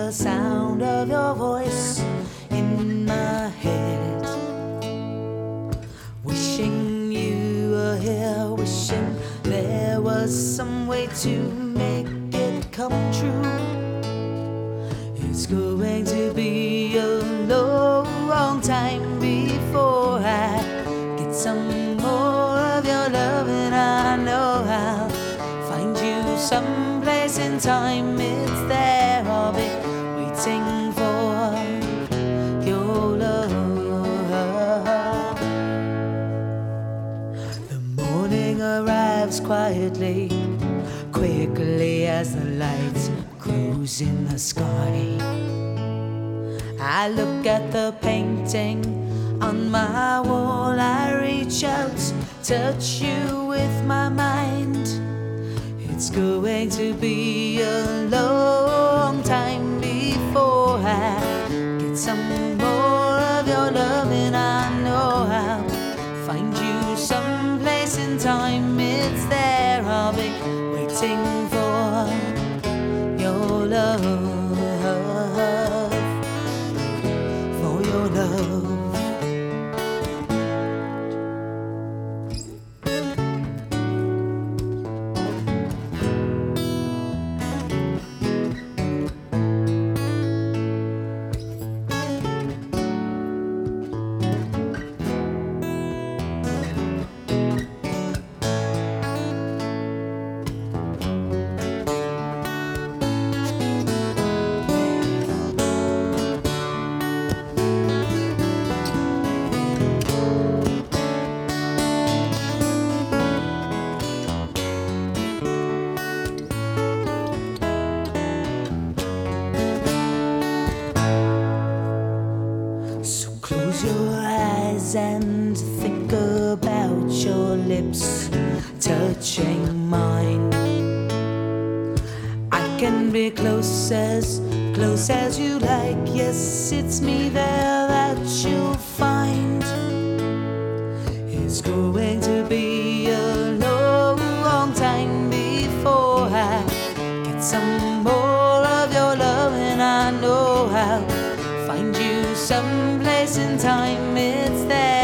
the sound of your voice in my head. Wishing you were here, wishing there was some way to make it come true. It's going to be a long time before I get some more of your love, and I know I'll find you someplace in time. It's there, I'll be waiting for your love. The morning arrives quietly, quickly as the lights cruise in the sky. I look at the painting on my wall, I reach out, touch you with my mind. It's going to be a long time before I get some more of your love, and I know I'll find you someplace in time. It's there, I'll be waiting for your love, for your love. Close your eyes and think about your lips touching mine. I can be close as you like. Yes, it's me there that you'll find. It's going to be a long time before I get some more of your love, and I know I'll find you someplace in time. It's there.